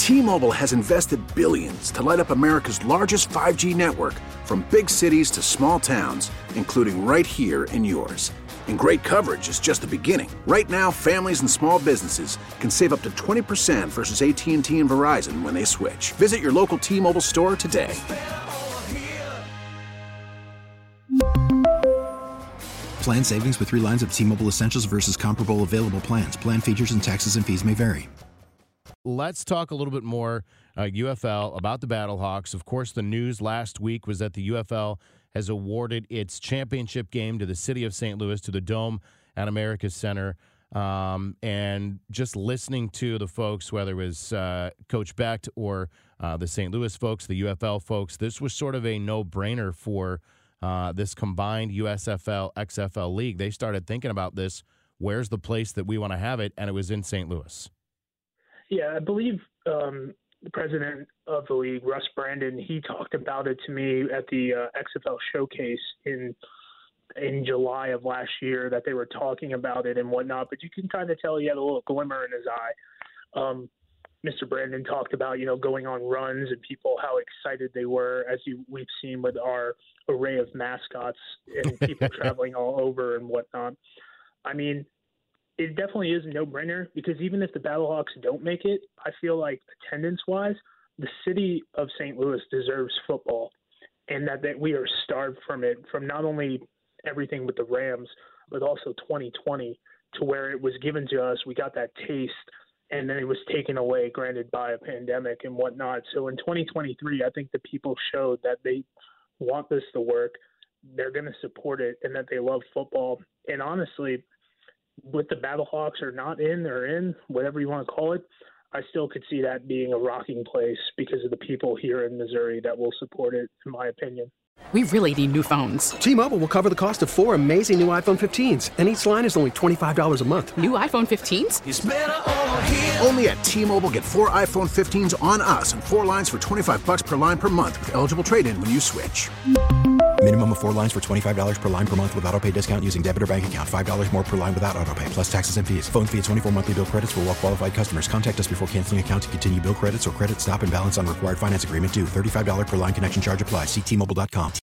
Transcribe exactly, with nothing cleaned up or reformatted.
T-Mobile has invested billions to light up America's largest five G network, from big cities to small towns, including right here in yours. And great coverage is just the beginning. Right now, families and small businesses can save up to twenty percent versus A T and T and Verizon when they switch. Visit your local T-Mobile store today. Plan savings with three lines of T-Mobile Essentials versus comparable available plans. Plan features and taxes and fees may vary. Let's talk a little bit more uh, U F L about the Battlehawks. Of course, the news last week was that the U F L has awarded its championship game to the city of Saint Louis, to the Dome at America's Center. Um, and just listening to the folks, whether it was uh, Coach Becht or uh, the Saint Louis folks, the U F L folks, this was sort of a no-brainer for uh, this combined U S F L X F L league. They started thinking about this. Where's the place that we want to have it? And it was in Saint Louis. Yeah, I believe um, the president of the league, Russ Brandon, he talked about it to me at the uh, X F L showcase in in July of last year, that they were talking about it and whatnot. But you can kind of tell he had a little glimmer in his eye. Um, Mister Brandon talked about, you know, going on runs and people, how excited they were, as you, we've seen with our array of mascots and people traveling all over and whatnot. I mean, it definitely is a no-brainer, because even if the Battlehawks don't make it, I feel like attendance-wise, the city of Saint Louis deserves football, and that, that we are starved from it, from not only everything with the Rams, but also twenty twenty, to where it was given to us. We got that taste, and then it was taken away, granted, by a pandemic and whatnot. So in twenty twenty-three, I think the people showed that they want this to work, they're going to support it, and that they love football. And honestly, with the Battlehawks or not in or in, whatever you want to call it, I still could see that being a rocking place because of the people here in Missouri that will support it, in my opinion. We really need new phones. T-Mobile will cover the cost of four amazing new iPhone fifteens, and each line is only twenty-five dollars a month. New iPhone fifteens? It's better over here. Only at T-Mobile, get four iPhone fifteens on us and four lines for twenty-five bucks per line per month with eligible trade-in when you switch. Minimum of four lines for twenty-five dollars per line per month with autopay discount using debit or bank account. five dollars more per line without autopay, plus taxes and fees. Phone fee at twenty-four monthly bill credits for well-qualified customers. Contact us before canceling account to continue bill credits or credit stop and balance on required finance agreement due. thirty-five dollars per line connection charge applies. See T Mobile dot com.